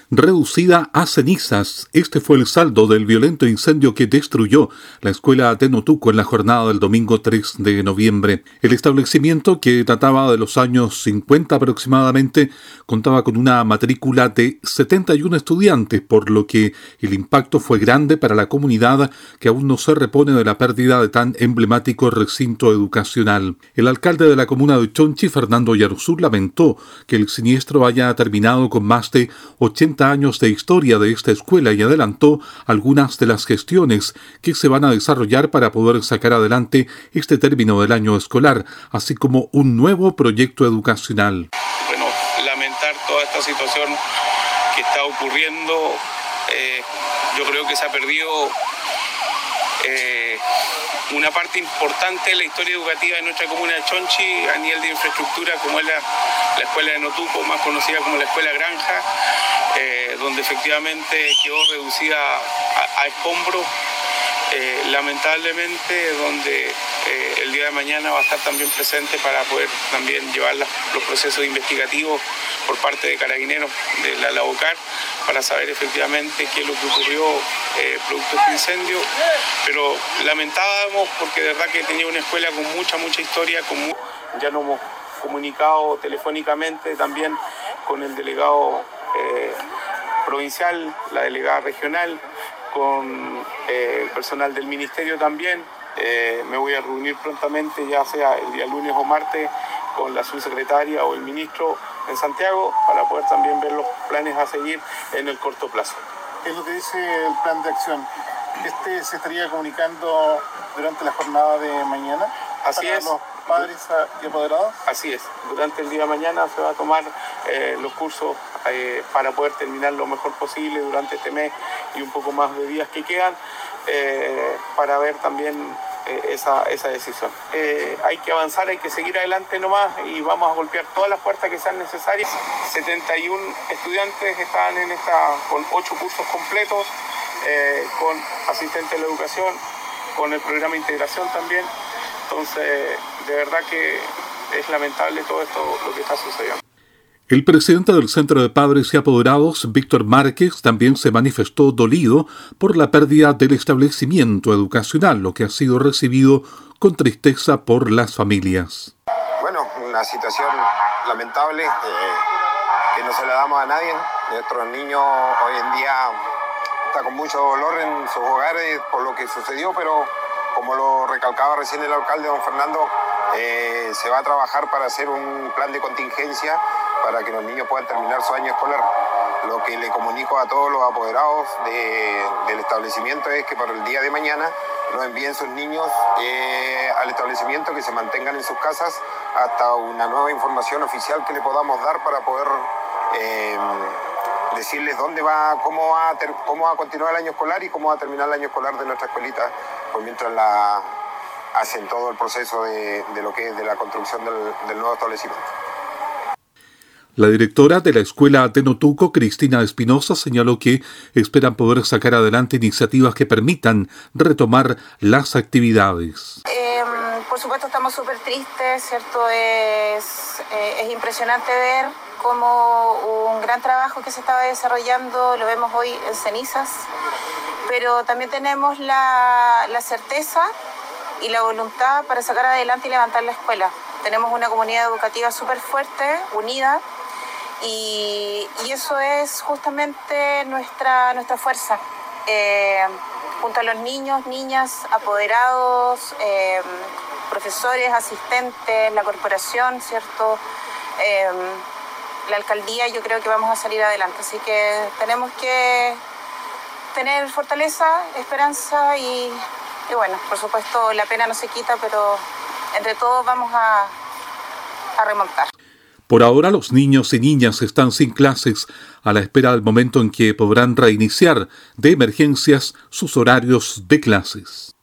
reducida a cenizas. Este fue el saldo del violento incendio que destruyó la escuela Tenotuco en la jornada del domingo 3 de noviembre. El establecimiento, que databa de los años 50 aproximadamente, contaba con una matrícula de 71 estudiantes, por lo que el impacto fue grande para la comunidad, que aún no se repone de la pérdida de tan emblemático recinto educacional. El alcalde de la comuna de Chonchi, Fernando Yaruzú, lamentó que el siniestro haya terminado con más de 80 años de historia de esta escuela y adelantó algunas de las gestiones que se van a desarrollar para poder sacar adelante este término del año escolar, así como un nuevo proyecto educacional. Bueno, lamentar toda esta situación que está ocurriendo. Yo creo que se ha perdido una parte importante de la historia educativa de nuestra comuna de Chonchi a nivel de infraestructura, como es la escuela de Tenotuco, más conocida como la escuela Granja, donde efectivamente quedó reducida a escombros, lamentablemente, donde el día de mañana va a estar también presente para poder también llevar los procesos investigativos por parte de Carabineros de la Laucar para saber efectivamente qué es lo que ocurrió producto de este incendio, pero lamentábamos porque de verdad que tenía una escuela con mucha historia, ya nos hemos comunicado telefónicamente también con el delegado provincial, la delegada regional, con el personal del ministerio también. Me voy a reunir prontamente, ya sea el día lunes o martes, con la subsecretaria o el ministro en Santiago para poder también ver los planes a seguir en el corto plazo. ¿Qué es lo que dice el plan de acción? ¿Se estaría comunicando durante la jornada de mañana? Así es. ¿Los padres y apoderados? Así es. Durante el día de mañana se va a tomar los cursos para poder terminar lo mejor posible durante este mes y un poco más de días que quedan para ver también esa decisión. Hay que avanzar, hay que seguir adelante nomás y vamos a golpear todas las puertas que sean necesarias. 71 estudiantes están con 8 cursos completos, con asistentes de la educación, con el programa de integración también. Entonces, de verdad que es lamentable todo esto, lo que está sucediendo. El presidente del Centro de Padres y Apoderados, Víctor Márquez, también se manifestó dolido por la pérdida del establecimiento educacional, lo que ha sido recibido con tristeza por las familias. Bueno, una situación lamentable que no se la damos a nadie. Nuestros niños hoy en día están con mucho dolor en sus hogares por lo que sucedió, pero como lo recalcaba recién el alcalde, don Fernando, se va a trabajar para hacer un plan de contingencia para que los niños puedan terminar su año escolar. Lo que le comunico a todos los apoderados del establecimiento es que para el día de mañana nos envíen sus niños al establecimiento, que se mantengan en sus casas hasta una nueva información oficial que le podamos dar para poder decirles dónde va, cómo va a continuar el año escolar y cómo va a terminar el año escolar de nuestra escuelita, pues mientras hacen todo el proceso de lo que es de la construcción del nuevo establecimiento. La directora de la escuela Tenotuco, Cristina Espinosa, señaló que esperan poder sacar adelante iniciativas que permitan retomar las actividades. Por supuesto estamos súper tristes, ¿cierto? Es impresionante ver cómo un gran trabajo que se estaba desarrollando lo vemos hoy en cenizas, pero también tenemos la certeza y la voluntad para sacar adelante y levantar la escuela. Tenemos una comunidad educativa súper fuerte, unida, y eso es justamente nuestra fuerza. Junto a los niños, niñas, apoderados, profesores, asistentes, la corporación, ¿cierto? La alcaldía, yo creo que vamos a salir adelante. Así que tenemos que tener fortaleza, esperanza y bueno, por supuesto la pena no se quita, pero entre todos vamos a remontar. Por ahora los niños y niñas están sin clases a la espera del momento en que podrán reiniciar de emergencias sus horarios de clases.